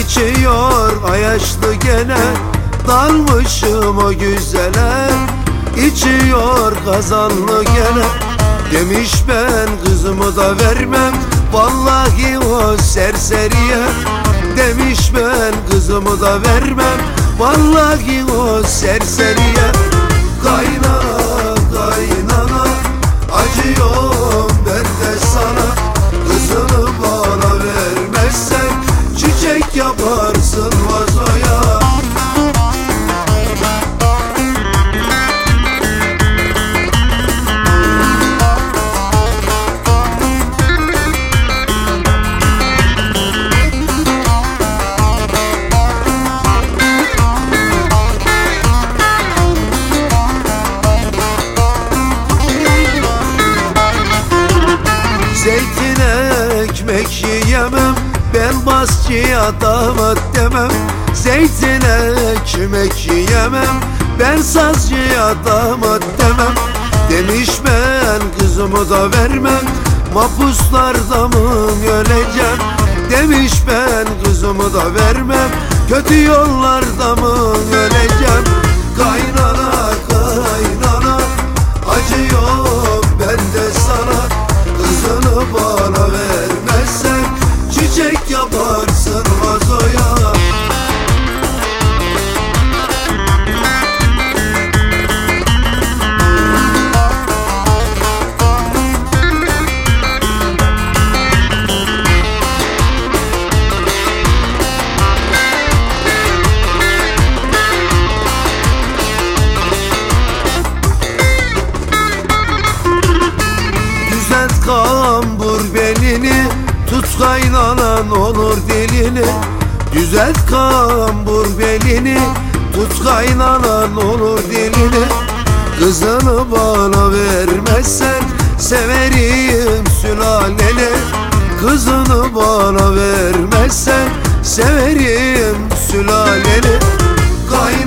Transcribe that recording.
İçiyor ayaşlı gene, dalmışım o güzele. İçiyor kazanlı gene, demiş ben kızımı da vermem vallahi o serseriye. Demiş ben kızımı da vermem vallahi o serseriye. Kaynana kaynana acıyorum ben de sana, kızını bana vermezsen çiçek yaparsın vazoya. Zeytin ekmek yiyemem, ben basçıya damat demem. Zeytin ekmek yiyemem, ben sazcıya damat demem. Demiş ben kızımı da vermem, mapuslarda mı öleceğim. Demiş ben kızımı da vermem, kötü yollarda mı öleceğim. Kaynana kaynana acıyorum ben de sana, kızını bana vermezsen çiçek yaparsın vazoya. Düzelt kambur belini, tut kaynanan olur dilini. Düzelt kambur belini, tut kaynanan olur dilini. Kızını bana vermezsen severim sülaleni. Kızını bana vermezsen severim sülaleni.